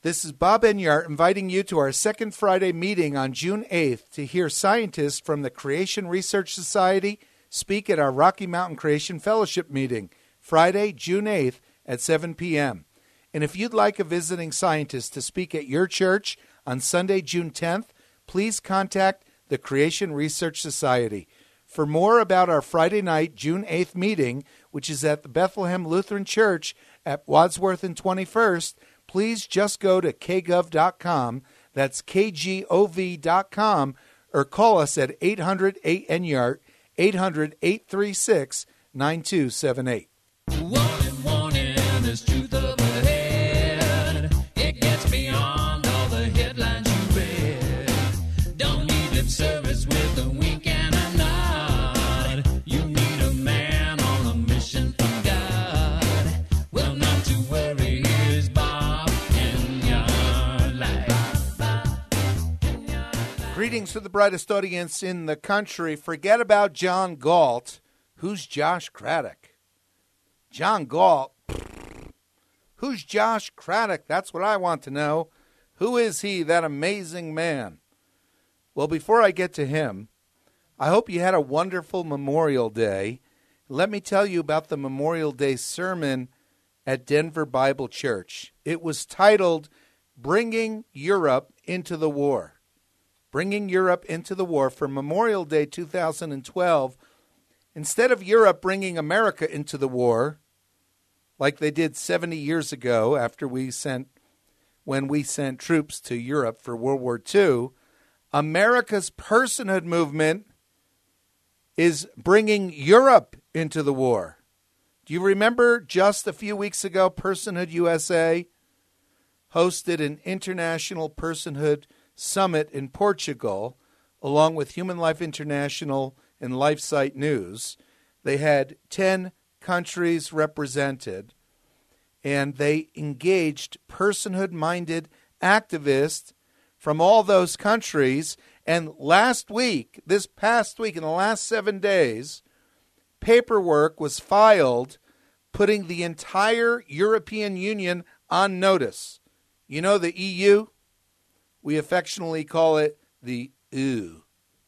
This is Bob Enyart inviting you to our second Friday meeting on June 8th to hear scientists from the Creation Research Society speak at our Rocky Mountain Creation Fellowship meeting, Friday, June 8th at 7 p.m. And if you'd like a visiting scientist to speak at your church on Sunday, June 10th, please contact the Creation Research Society. For more about our Friday night, June 8th meeting, which is at the Bethlehem Lutheran Church at Wadsworth and 21st, please just go to kgov.com, that's kgov.com, or call us at 800-8-NYART, 800-836-9278. Warning, there's truth up ahead. It gets beyond all the headlines you read. Don't need lip service with a wink and a nod. You need a man on a mission from God. Well, not to worry, here's Bob Enyart Live. Greetings to the brightest audience in the country. Forget about John Galt. Who's Josh Craddock? John Galt. Who's Josh Craddock? That's what I want to know. Who is he, that amazing man? Well, before I get to him, I hope you had a wonderful Memorial Day. Let me tell you about the Memorial Day sermon at Denver Bible Church. It was titled, Bringing Europe into the War. Bringing Europe into the War for Memorial Day 2012. Instead of Europe bringing America into the war, like they did 70 years ago when we sent troops to Europe for World War II, America's personhood movement is bringing Europe into the war. Do you remember just a few weeks ago, Personhood USA hosted an international personhood summit in Portugal, along with Human Life International and LifeSite News. They had 10 countries represented, and they engaged personhood-minded activists from all those countries. And this past week, in the last 7 days, paperwork was filed putting the entire European Union on notice. You know the EU? We affectionately call it the EU.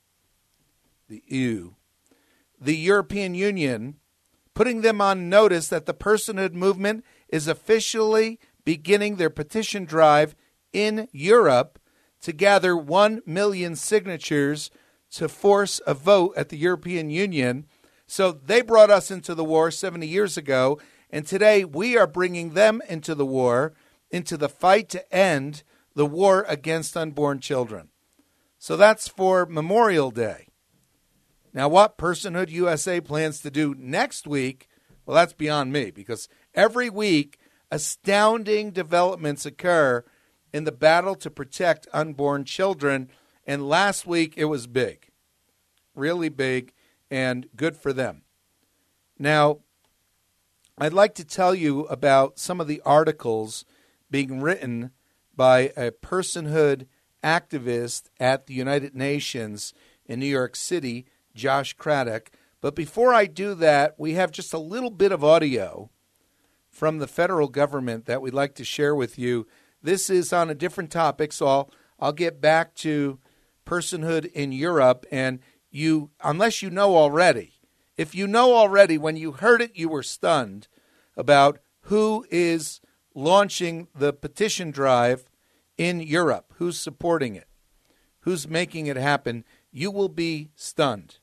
The EU. The European Union, putting them on notice that the personhood movement is officially beginning their petition drive in Europe to gather 1 million signatures to force a vote at the European Union. So they brought us into the war 70 years ago, and today we are bringing them into the war, into the fight to end the war against unborn children. So that's for Memorial Day. Now, what Personhood USA plans to do next week, well, that's beyond me, because every week astounding developments occur in the battle to protect unborn children, and last week it was big, really big, and good for them. Now, I'd like to tell you about some of the articles being written by a personhood activist at the United Nations in New York City, Josh Craddock. But before I do that, we have just a little bit of audio from the federal government that we'd like to share with you. This is on a different topic, so I'll get back to personhood in Europe. And you, unless you know already, if you know already, when you heard it, you were stunned about who is launching the petition drive in Europe, who's supporting it, who's making it happen. You will be stunned.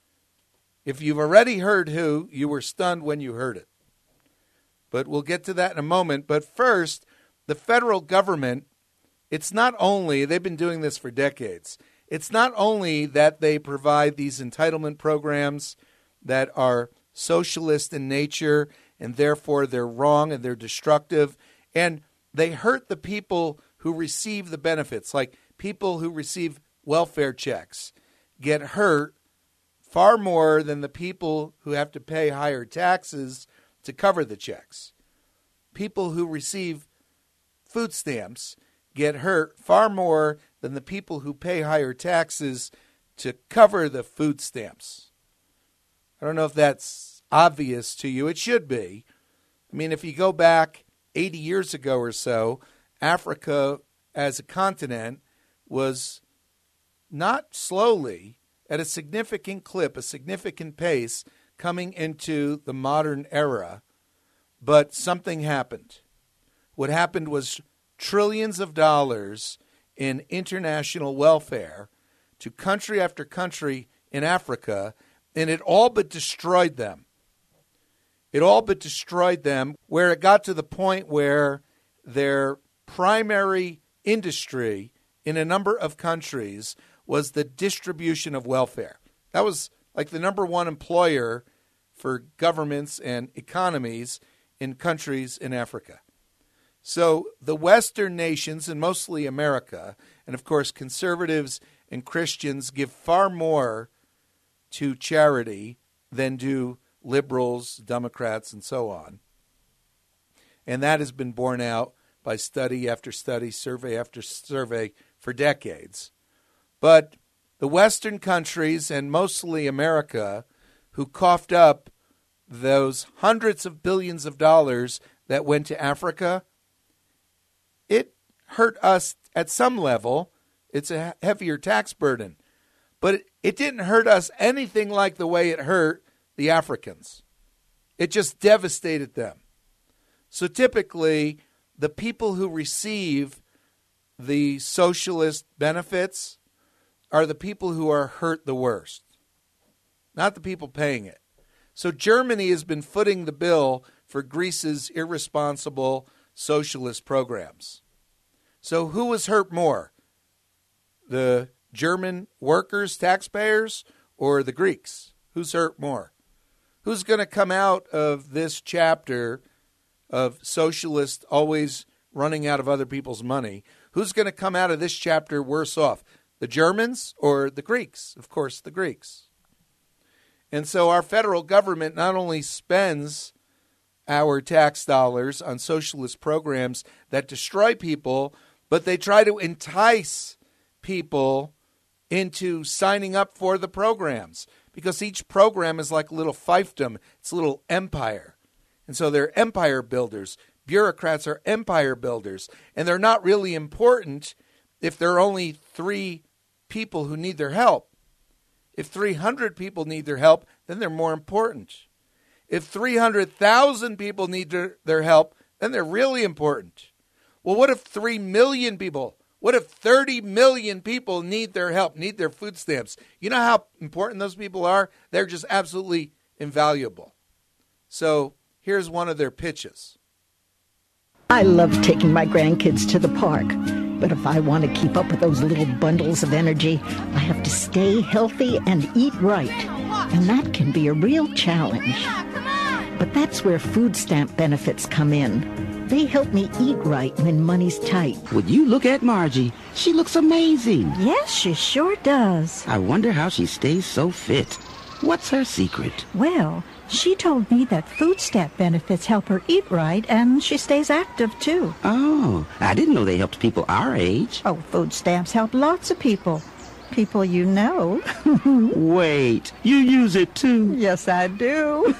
If you've already heard who, you were stunned when you heard it. But we'll get to that in a moment. But first, the federal government, it's not only, they've been doing this for decades, it's not only that they provide these entitlement programs that are socialist in nature, and therefore they're wrong and they're destructive, and they hurt the people who receive the benefits, like people who receive welfare checks get hurt far more than the people who have to pay higher taxes to cover the checks. People who receive food stamps get hurt far more than the people who pay higher taxes to cover the food stamps. I don't know if that's obvious to you. It should be. I mean, if you go back 80 years ago or so, Africa as a continent was not slowly, at a significant clip, a significant pace, coming into the modern era, but something happened. What happened was trillions of dollars in international welfare to country after country in Africa, and it all but destroyed them. It all but destroyed them, where it got to the point where their primary industry in a number of countries was the distribution of welfare. That was like the number one employer for governments and economies in countries in Africa. So the Western nations, and mostly America, and of course conservatives and Christians give far more to charity than do liberals, Democrats, and so on. And that has been borne out by study after study, survey after survey for decades. But the Western countries, and mostly America, who coughed up those hundreds of billions of dollars that went to Africa, it hurt us at some level. It's a heavier tax burden. But it didn't hurt us anything like the way it hurt the Africans. It just devastated them. So typically, the people who receive the socialist benefits are the people who are hurt the worst, not the people paying it. So Germany has been footing the bill for Greece's irresponsible socialist programs. So who was hurt more? The German workers, taxpayers, or the Greeks? Who's hurt more? Who's going to come out of this chapter of socialists always running out of other people's money? Who's going to come out of this chapter worse off? The Germans or the Greeks? Of course, the Greeks. And so our federal government not only spends our tax dollars on socialist programs that destroy people, but they try to entice people into signing up for the programs, because each program is like a little fiefdom. It's a little empire. And so they're empire builders. Bureaucrats are empire builders. And they're not really important if there are only 3 people who need their help. If 300 people need their help, then they're more important. If 300,000 people need their help, then they're really important. Well, what if 3 million people, what if 30 million people need their help, need their food stamps? You know how important those people are? They're just absolutely invaluable. So here's one of their pitches. I love taking my grandkids to the park. But if I want to keep up with those little bundles of energy, I have to stay healthy and eat right. And that can be a real challenge. But that's where food stamp benefits come in. They help me eat right when money's tight. Would you look at Margie? She looks amazing. Yes, she sure does. I wonder how she stays so fit. What's her secret? Well, she told me that food stamp benefits help her eat right, and she stays active, too. Oh, I didn't know they helped people our age. Oh, food stamps help lots of people. People you know. Wait, you use it, too? Yes, I do.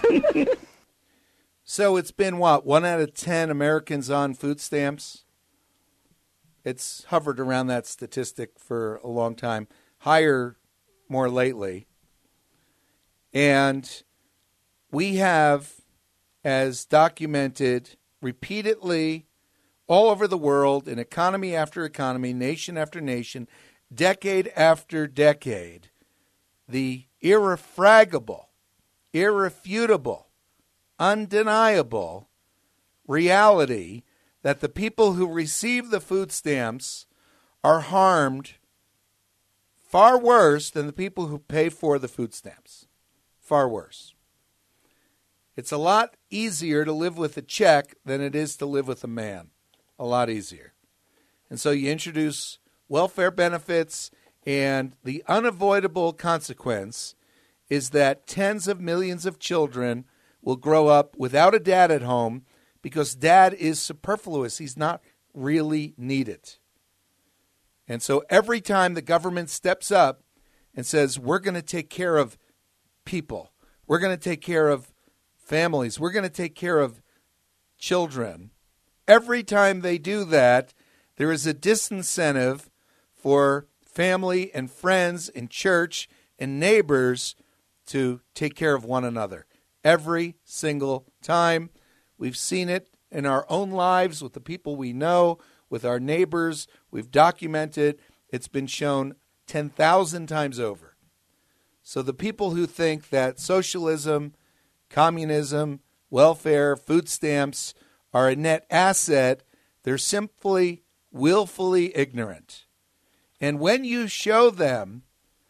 So it's been, 1 out of 10 Americans on food stamps? It's hovered around that statistic for a long time. Higher more lately. And we have, as documented repeatedly all over the world, in economy after economy, nation after nation, decade after decade, the irrefragable, irrefutable, undeniable reality that the people who receive the food stamps are harmed far worse than the people who pay for the food stamps. Far worse. It's a lot easier to live with a check than it is to live with a man. A lot easier. And so you introduce welfare benefits, and the unavoidable consequence is that tens of millions of children will grow up without a dad at home because dad is superfluous. He's not really needed. And so every time the government steps up and says, we're going to take care of people, we're going to take care of families, we're going to take care of children, every time they do that, there is a disincentive for family and friends and church and neighbors to take care of one another. Every single time. We've seen it in our own lives with the people we know, with our neighbors. We've documented. It's been shown 10,000 times over. So the people who think that socialism, communism, welfare, food stamps are a net asset, they're simply willfully ignorant. And when you show them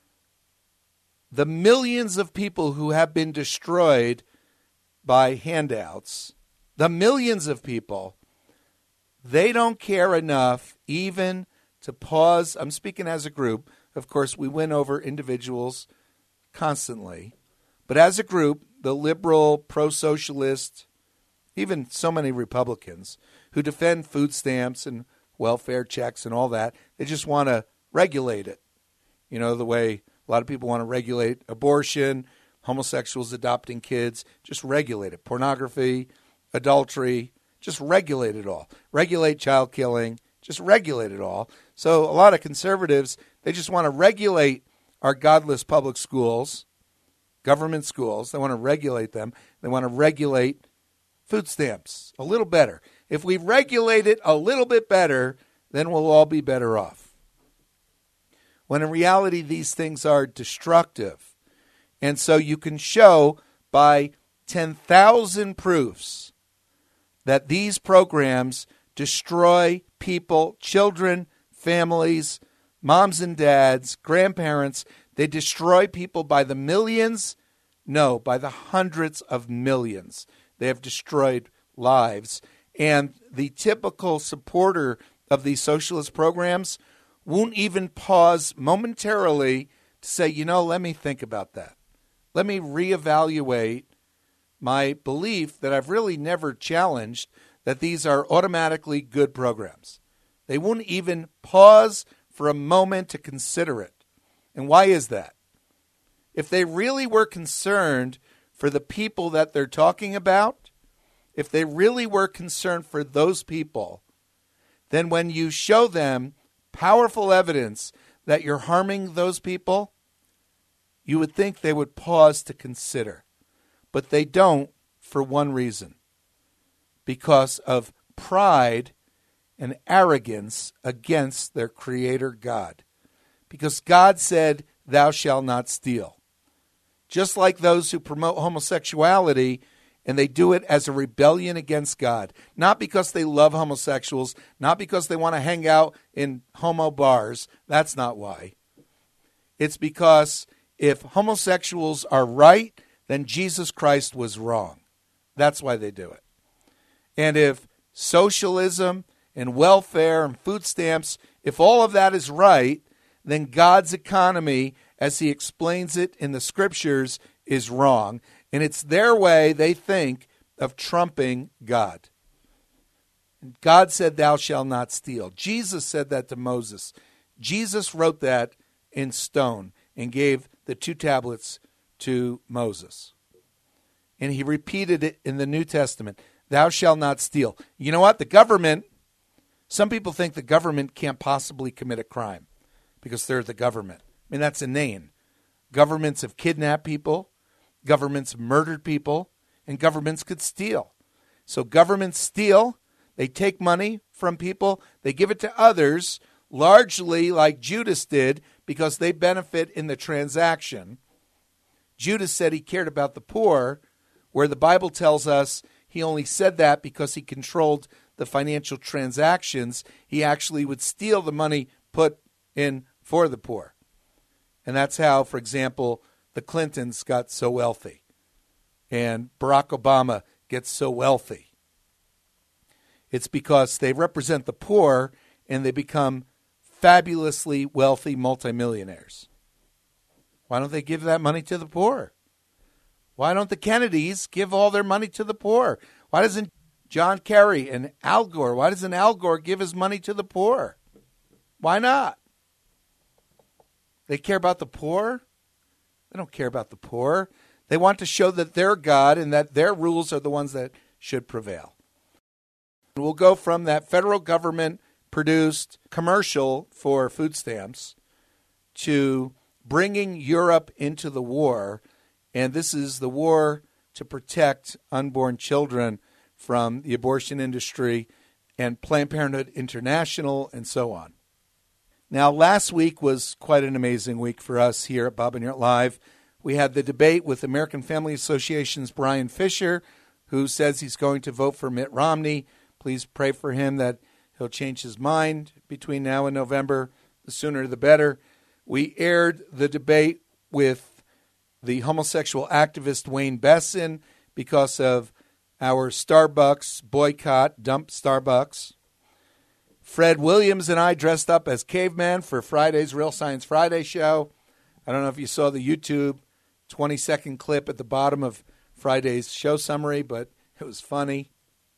the millions of people who have been destroyed by handouts, the millions of people, they don't care enough even to pause. I'm speaking as a group. Of course, we win over individuals constantly. But as a group, the liberal, pro-socialist, even so many Republicans who defend food stamps and welfare checks and all that, they just want to regulate it. You know, the way a lot of people want to regulate abortion, homosexuals adopting kids, just regulate it. Pornography, adultery, just regulate it all. Regulate child killing, just regulate it all. So a lot of conservatives, they just want to regulate our godless public schools, government schools. They want to regulate them. They want to regulate food stamps a little better. If we regulate it a little bit better, then we'll all be better off. When in reality, these things are destructive. And so you can show by 10,000 proofs that these programs destroy people, children, families, moms and dads, grandparents. They destroy people by the millions. No, by the hundreds of millions. They have destroyed lives. And the typical supporter of these socialist programs won't even pause momentarily to say, you know, let me think about that. Let me reevaluate my belief that I've really never challenged that these are automatically good programs. They won't even pause for a moment to consider it. And why is that? If they really were concerned for the people that they're talking about, if they really were concerned for those people, then when you show them powerful evidence that you're harming those people, you would think they would pause to consider. But they don't for one reason. Because of pride and arrogance against their Creator God. Because God said, thou shalt not steal. Just like those who promote homosexuality, and they do it as a rebellion against God. Not because they love homosexuals, not because they want to hang out in homo bars. That's not why. It's because if homosexuals are right, then Jesus Christ was wrong. That's why they do it. And if socialism and welfare and food stamps, if all of that is right, then God's economy, as he explains it in the scriptures, is wrong. And it's their way, they think, of trumping God. God said, thou shalt not steal. Jesus said that to Moses. Jesus wrote that in stone and gave the 2 tablets to Moses. And he repeated it in the New Testament. Thou shalt not steal. You know what? The government, some people think the government can't possibly commit a crime because they're the government. I mean, that's inane. Governments have kidnapped people. Governments have murdered people. And governments could steal. So governments steal. They take money from people. They give it to others, largely like Judas did, because they benefit in the transaction. Judas said he cared about the poor, where the Bible tells us he only said that because he controlled the financial transactions. He actually would steal the money put in for the poor. And that's how, for example, the Clintons got so wealthy and Barack Obama gets so wealthy. It's because they represent the poor and they become fabulously wealthy multimillionaires. Why don't they give that money to the poor? Why don't the Kennedys give all their money to the poor? Why doesn't John Kerry and Al Gore, why doesn't Al Gore give his money to the poor? Why not? They care about the poor? They don't care about the poor. They want to show that they're God and that their rules are the ones that should prevail. We'll go from that federal government produced commercial for food stamps to bringing Europe into the war, and this is the war to protect unborn children from the abortion industry and Planned Parenthood International and so on. Now, last week was quite an amazing week for us here at Bob and Newt Live. We had the debate with American Family Association's Brian Fisher, who says he's going to vote for Mitt Romney. Please pray for him that he'll change his mind between now and November. The sooner the better. We aired the debate with the homosexual activist Wayne Besson because of our Starbucks boycott, dump Starbucks. Fred Williams and I dressed up as cavemen for Friday's Real Science Friday show. I don't know if you saw the YouTube 20-second clip at the bottom of Friday's show summary, but it was funny.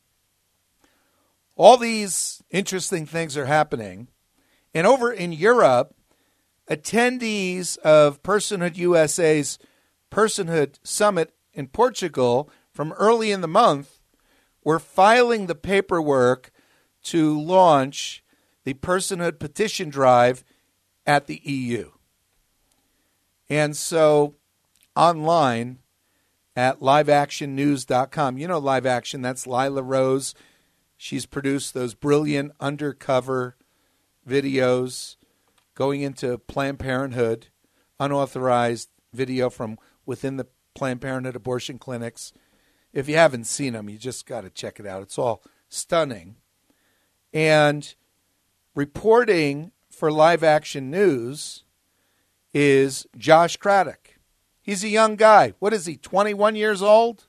All these interesting things are happening. And over in Europe, attendees of Personhood USA's Personhood Summit in Portugal from early in the month were filing the paperwork to launch the Personhood petition drive at the EU. And so online at liveactionnews.com, you know Live Action, that's Lila Rose. She's produced those brilliant undercover videos going into Planned Parenthood, unauthorized video from within the Planned Parenthood abortion clinics. If you haven't seen them, you just got to check it out. It's all stunning. And reporting for Live Action News is Josh Craddock. He's a young guy. What is he, 21 years old?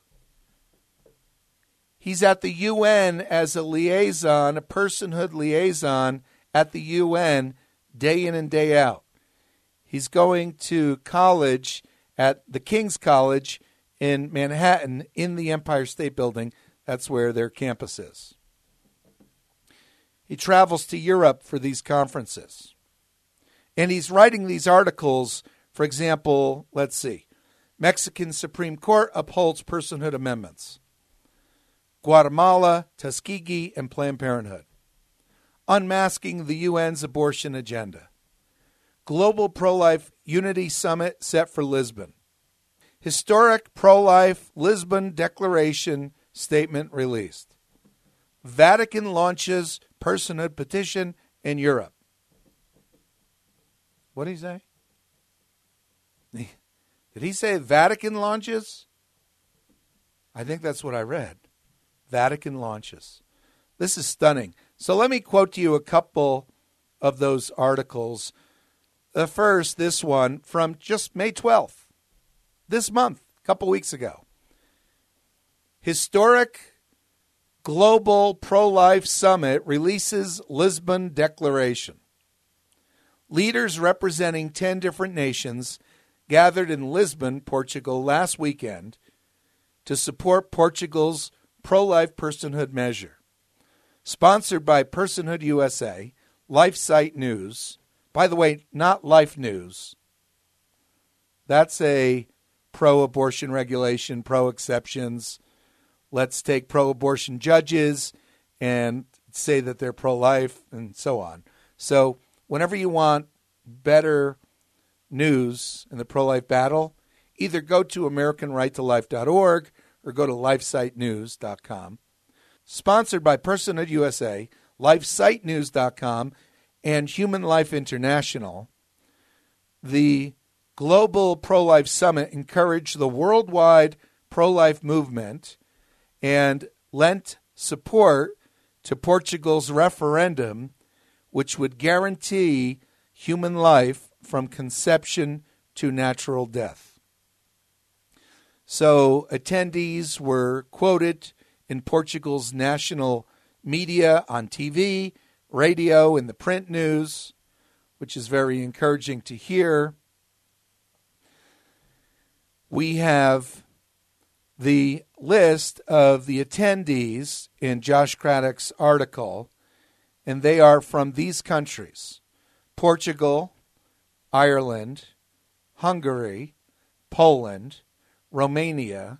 He's at the UN as a liaison, a personhood liaison at the UN day in and day out. He's going to college at the King's College in Manhattan in the Empire State Building. That's where their campus is. He travels to Europe for these conferences. And he's writing these articles, for example, let's see. Mexican Supreme Court upholds personhood amendments. Guatemala, Tuskegee, and Planned Parenthood. Unmasking the UN's abortion agenda. Global Pro-Life Unity Summit set for Lisbon. Historic pro-life Lisbon Declaration statement released. Vatican launches personhood petition in Europe. What did he say? Did he say Vatican launches? I think that's what I read. Vatican launches. This is stunning. So let me quote to you a couple of those articles. The first, this one, from just May 12th, this month, a couple weeks ago. Historic Global Pro-Life Summit releases Lisbon Declaration. Leaders representing 10 different nations gathered in Lisbon, Portugal, last weekend to support Portugal's pro-life personhood measure. Sponsored by Personhood USA, LifeSite News. By the way, not Life News. That's a pro-abortion regulation, pro-exceptions. Let's take pro-abortion judges and say that they're pro-life and so on. So whenever you want better news in the pro-life battle, either go to AmericanRightToLife.org or go to LifeSiteNews.com. Sponsored by Personhood USA, LifeSiteNews.com, and Human Life International, the Global Pro-Life Summit encouraged the worldwide pro-life movement and lent support to Portugal's referendum, which would guarantee human life from conception to natural death. So attendees were quoted in Portugal's national media on TV, radio, and the print news, which is very encouraging to hear. We have the list of the attendees in Josh Craddock's article, and they are from these countries: Portugal, Ireland, Hungary, Poland, Romania,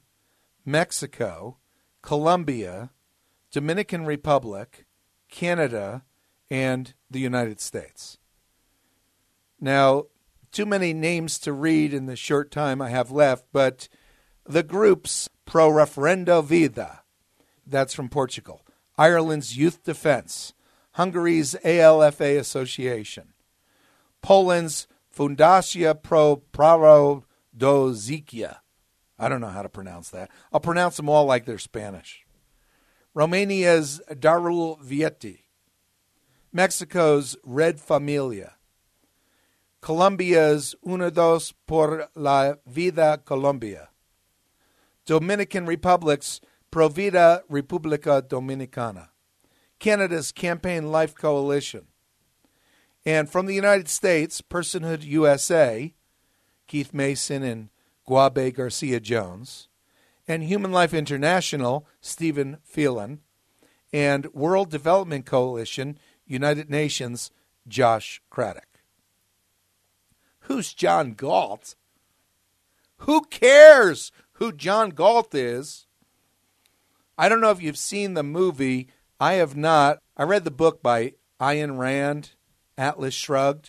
Mexico, Colombia, Dominican Republic, Canada, and the United States. Now, too many names to read in the short time I have left, but the groups Pro Referendo Vida, that's from Portugal, Ireland's Youth Defense, Hungary's ALFA Association, Poland's Fundacja Pro Prawo do Życia. I don't know how to pronounce that. I'll pronounce them all like they're Spanish. Romania's Darul Vietti, Mexico's Red Familia, Colombia's Unidos por la Vida Colombia, Dominican Republic's Pro Vida República Dominicana, Canada's Campaign Life Coalition, and from the United States, Personhood USA, Keith Mason and Guabe Garcia Jones, and Human Life International, Stephen Phelan, and World Development Coalition, United Nations, Josh Craddock. Who's John Galt? Who cares who John Galt is? I don't know if you've seen the movie. I have not. I read the book by Ayn Rand, Atlas Shrugged.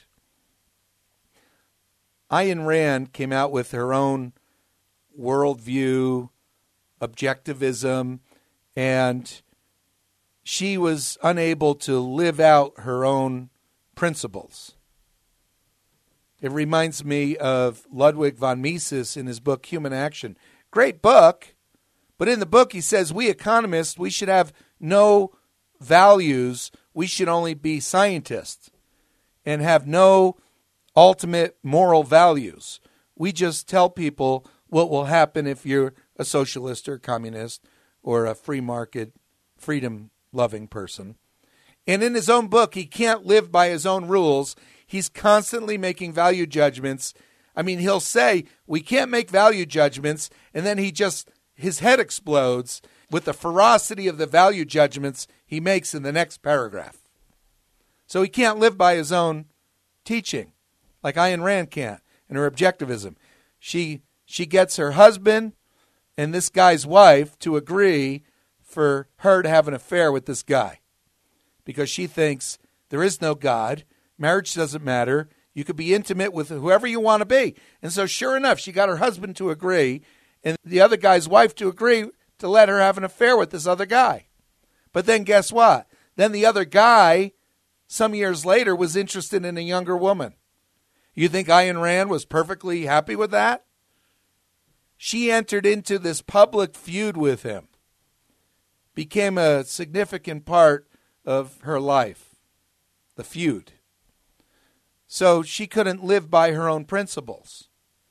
Ayn Rand came out with her own worldview, objectivism, and she was unable to live out her own principles. It reminds me of Ludwig von Mises in his book, Human Action. Great book, but in the book he says we economists, we should have no values. We should only be scientists and have no ultimate moral values. We just tell people what will happen if you're a socialist or communist or a free market, freedom-loving person. And in his own book, he can't live by his own rules. He's constantly making value judgments. I mean, he'll say, we can't make value judgments, and then his head explodes with the ferocity of the value judgments he makes in the next paragraph. So he can't live by his own teaching, like Ayn Rand can't, and her objectivism. She gets her husband and this guy's wife to agree for her to have an affair with this guy because she thinks there is no God. Marriage doesn't matter. You could be intimate with whoever you want to be. And so sure enough, she got her husband to agree and the other guy's wife to agree to let her have an affair with this other guy. But then guess what? Then the other guy, some years later, was interested in a younger woman. You think Ayn Rand was perfectly happy with that? She entered into this public feud with him, became a significant part of her life, the feud. So she couldn't live by her own principles.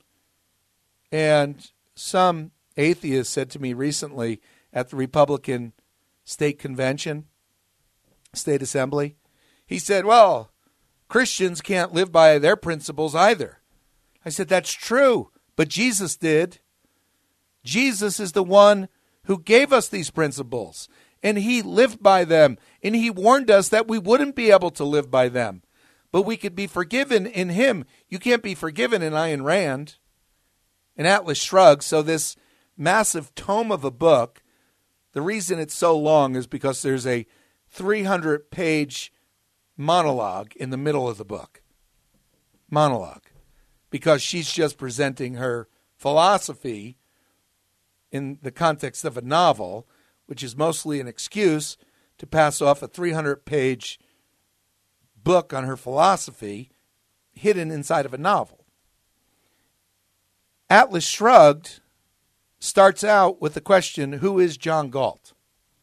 And some atheist said to me recently at the Republican State Convention, State Assembly, he said, well, Christians can't live by their principles either. I said, that's true, but Jesus did. Jesus is the one who gave us these principles, and he lived by them, and he warned us that we wouldn't be able to live by them, but we could be forgiven in him. You can't be forgiven in Ayn Rand. And Atlas Shrugged. So this massive tome of a book, the reason it's so long is because there's a 300-page monologue in the middle of the book. Monologue. Because she's just presenting her philosophy in the context of a novel, which is mostly an excuse to pass off a 300-page book on her philosophy hidden inside of a novel. Atlas Shrugged starts out with the question, who is John Galt?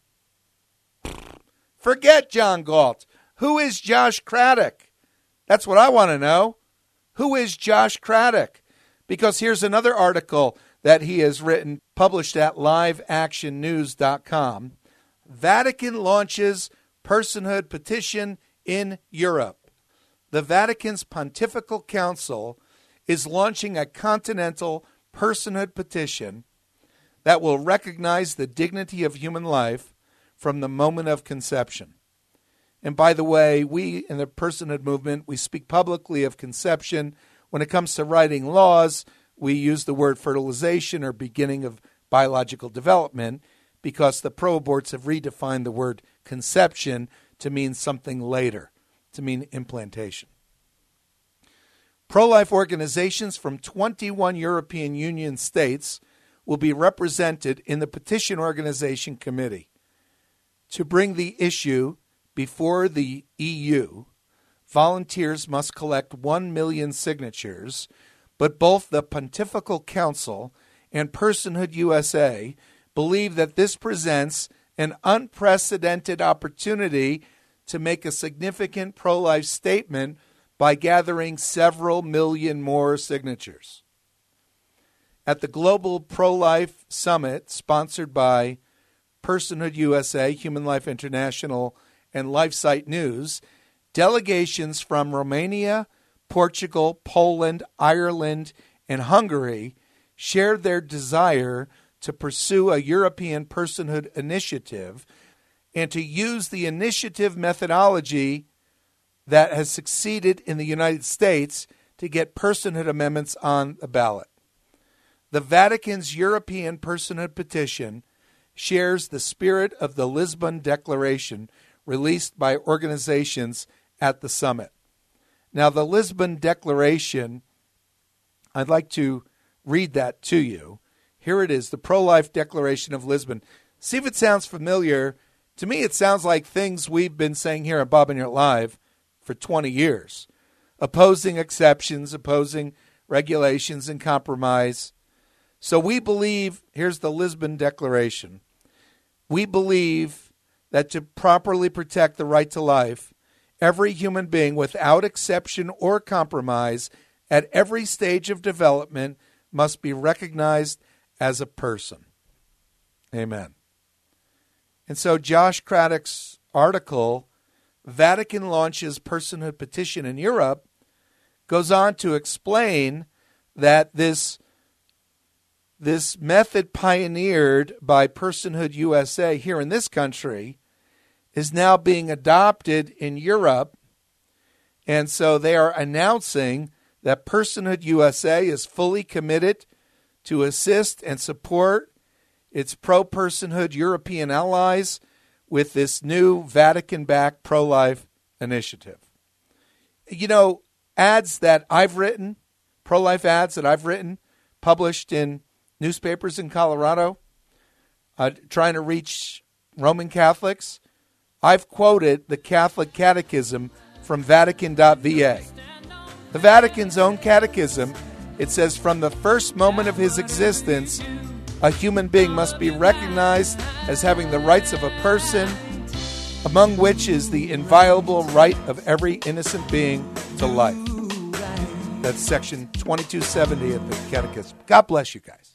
Forget John Galt. Who is Josh Craddock? That's what I want to know. Who is Josh Craddock? Because here's another article that he has written, published at liveactionnews.com. Vatican launches personhood petition in Europe. The Vatican's Pontifical Council is launching a continental personhood petition that will recognize the dignity of human life from the moment of conception. And by the way, we in the personhood movement, we speak publicly of conception. When it comes to writing laws, we use the word fertilization or beginning of biological development because the pro-aborts have redefined the word conception to mean something later. to mean implantation. Pro-life organizations from 21 European Union states will be represented in the Petition Organization Committee. To bring the issue before the EU, volunteers must collect 1 million signatures, but both the Pontifical Council and Personhood USA believe that this presents an unprecedented opportunity to make a significant pro-life statement by gathering several million more signatures. At the Global Pro-Life Summit, sponsored by Personhood USA, Human Life International, and LifeSite News, delegations from Romania, Portugal, Poland, Ireland, and Hungary shared their desire to pursue a European personhood initiative and to use the initiative methodology that has succeeded in the United States to get personhood amendments on the ballot. The Vatican's European Personhood Petition shares the spirit of the Lisbon Declaration released by organizations at the summit. Now, the Lisbon Declaration, I'd like to read that to you. Here it is, the Pro-Life Declaration of Lisbon. See if it sounds familiar. To me, it sounds like things we've been saying here at Bob and Your Live for 20 years. Opposing exceptions, opposing regulations and compromise. So we believe, here's the Lisbon Declaration. We believe that to properly protect the right to life, every human being without exception or compromise at every stage of development must be recognized as a person. Amen. And so Josh Craddock's article, Vatican Launches Personhood Petition in Europe, goes on to explain that this method pioneered by Personhood USA here in this country is now being adopted in Europe. And so they are announcing that Personhood USA is fully committed to assist and support its pro-personhood European allies with this new Vatican-backed pro-life initiative. You know, ads that I've written, pro-life ads that I've written, published in newspapers in Colorado, trying to reach Roman Catholics, I've quoted the Catholic Catechism from Vatican.va. The Vatican's own catechism, it says, from the first moment of his existence, a human being must be recognized as having the rights of a person, among which is the inviolable right of every innocent being to life. That's section 2270 of the Catechism. God bless you guys.